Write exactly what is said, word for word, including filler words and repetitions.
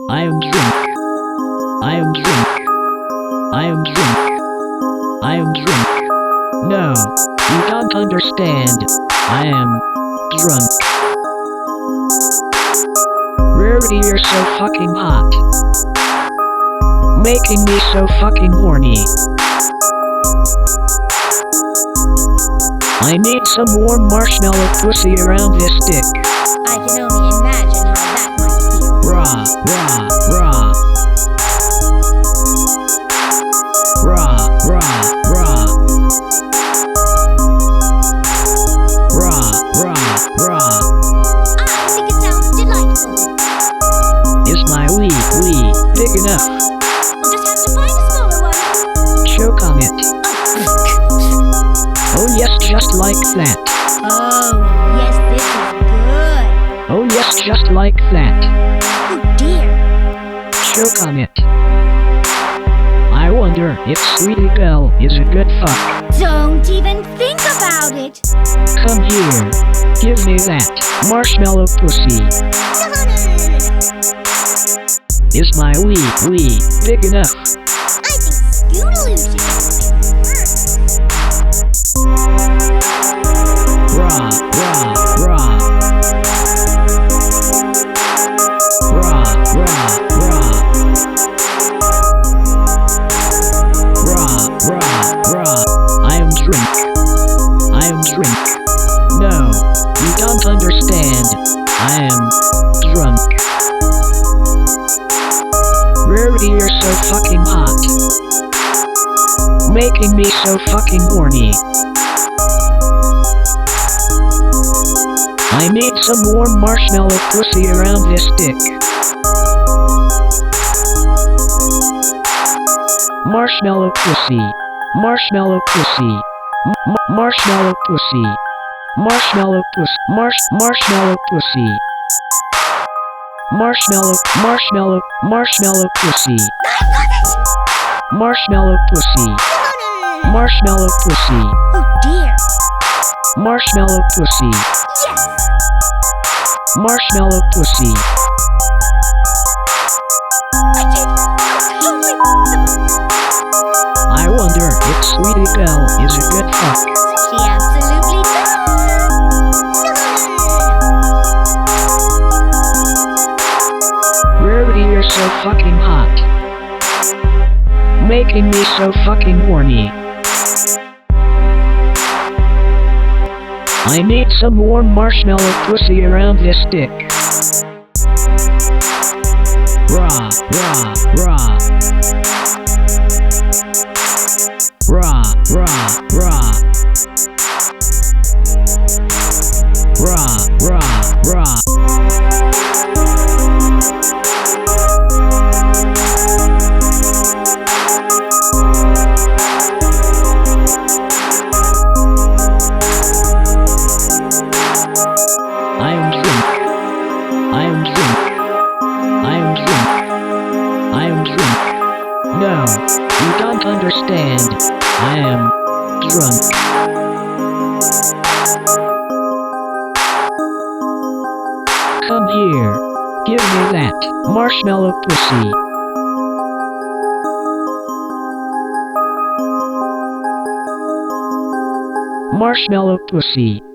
I am drunk. I am drunk. I am drunk. I am drunk. No, you don't understand. I am drunk. Rarity, you're so fucking hot. Making me so fucking horny. I need some warm marshmallow pussy around this dick. I can only imagine how that might feel. Rah, rah, rah. Rah, rah, rah. Rah, rah, rah. I think it sounds delightful. Is my wee wee big enough? We'll just have to find a smaller one. Choke on it. Oh, Oh yes, just like that. oh yes, this is good. Oh yes, just like that. Oh dear. Choke on it. I wonder if Sweetie Belle is a good fuck. Don't even think about it. Come here. Give me that marshmallow pussy. No, no, no, no, no, no. Is my wee wee big enough? I think Scootaloo should just make it first. Rah, rah, rah. Rah, rah, rah. Rah, rah, rah. I am drink. I am drink. No, you don't understand. I am drunk. Rarity, you're so fucking hot. Making me so fucking horny. I need some warm marshmallow pussy around this dick. Marshmallow pussy. Marshmallow pussy. M marshmallow pussy. Marshmallow pussy. Marsh marshmallow pussy. Marshmallow marshmallow marshmallow pussy. I've got it. Marshmallow pussy. No, no, no, no, no. Marshmallow pussy. Oh dear. Marshmallow pussy. Yes. Marshmallow pussy. I did. Holy. I wonder if Sweetie Belle is a good fuck. She absolutely does. No, no, no, no, no. Rarity, you're so fucking hot. Making me so fucking horny. I need some warm marshmallow pussy around this dick. Rah, rah, rah. Rah, rah, rah. Rah, rah, rah. I am drunk. I am drunk. I am drunk. I am drunk. No, you don't understand. I am drunk. Come here. Give me that marshmallow pussy. Marshmallow pussy.